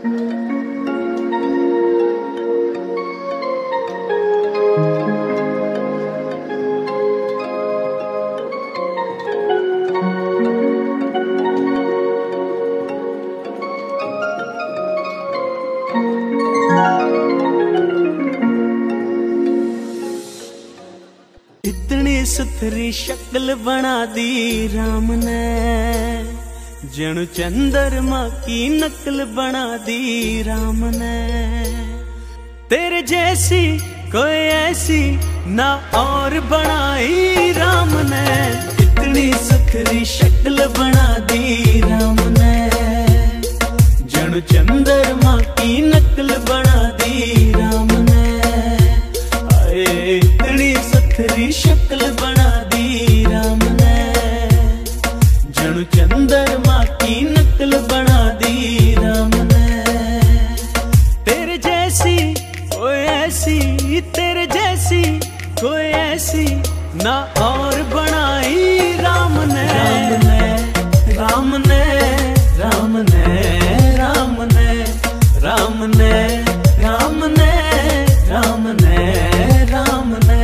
इतनी सुथरी शक्ल बना दी राम ने, जणु चंद्रमा की नकल बना दी राम ने। तेरे जैसी कोई ऐसी ना और बनाई राम ने, इतनी सुथरी शक्ल बना दी राम ने, जणु चंद्रमा की नकल बना दी राम ने। इतनी सुथरी शक्ल बना दी राम ने, जणु चंद्रमा की नकल बना दी राम ने। तेरे जैसी कोई ऐसी, तेरे जैसी कोई ऐसी ना और बनाई राम ने। राम ने राम ने राम ने राम ने राम ने राम ने राम ने।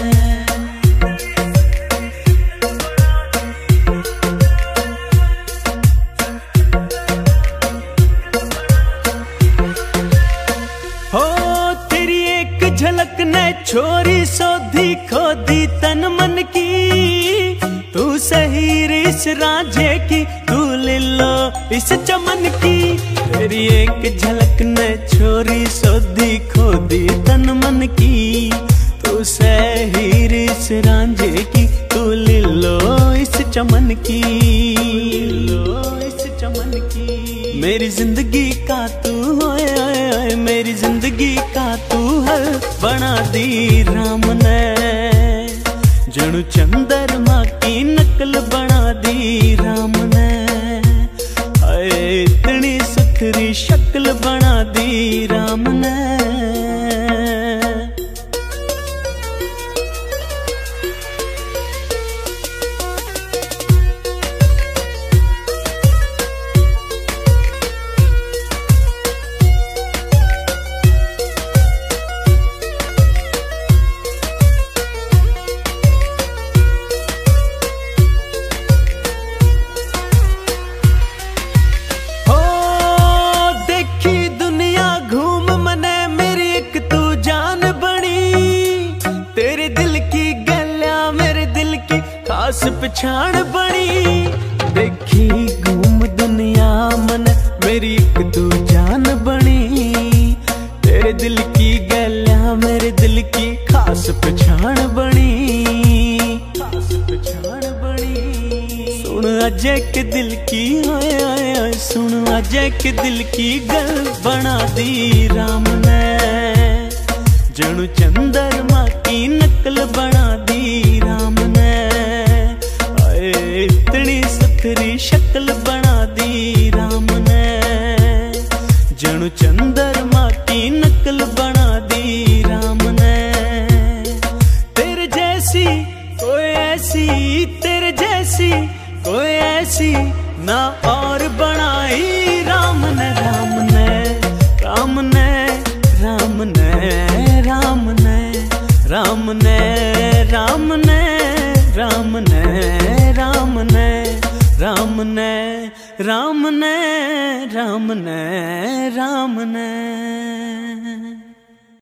हो तेरी एक झलक ने छोरी सोधी खोदी तन मन की, तू सही इस रांझे की, तू लिलो इस चमन की। तेरी एक झलक ने छोरी सोधी खोदी तन मन की, तू सही इस रांझे की, तू लिलो इस चमन की, लिलो इस चमन की। मेरी जिंदगी का तू होए होए, मेरी जिंदगी का तू हल बना दी राम ने, जणु चंद्रमा की नकल बना दी राम ने। इतनी सुथरी शक्ल बना दी राम ने। खास पहचान बनी, देखी घूम दुनिया मन मेरी एक तू जान बनी। तेरे दिल की गलियां मेरे दिल की खास पहचान बनी, खास पहचान बनी। सुन अजय के दिल की आए आए आए, सुन अजय के दिल की गल बना दी राम ने, जणु चंद्रमा की नकल बना दी राम ने। इतनी सुथरी शक्ल बना दी राम ने, जणु चंद्रमा की नकल बना दी राम ने। तेरे जैसी कोई ऐसी, तेरे जैसी कोई ऐसी ना और बनाई राम ने। राम ने राम ने राम ने राम ने राम ने राम ने राम ने राम ने राम ने राम ने राम ने राम ने।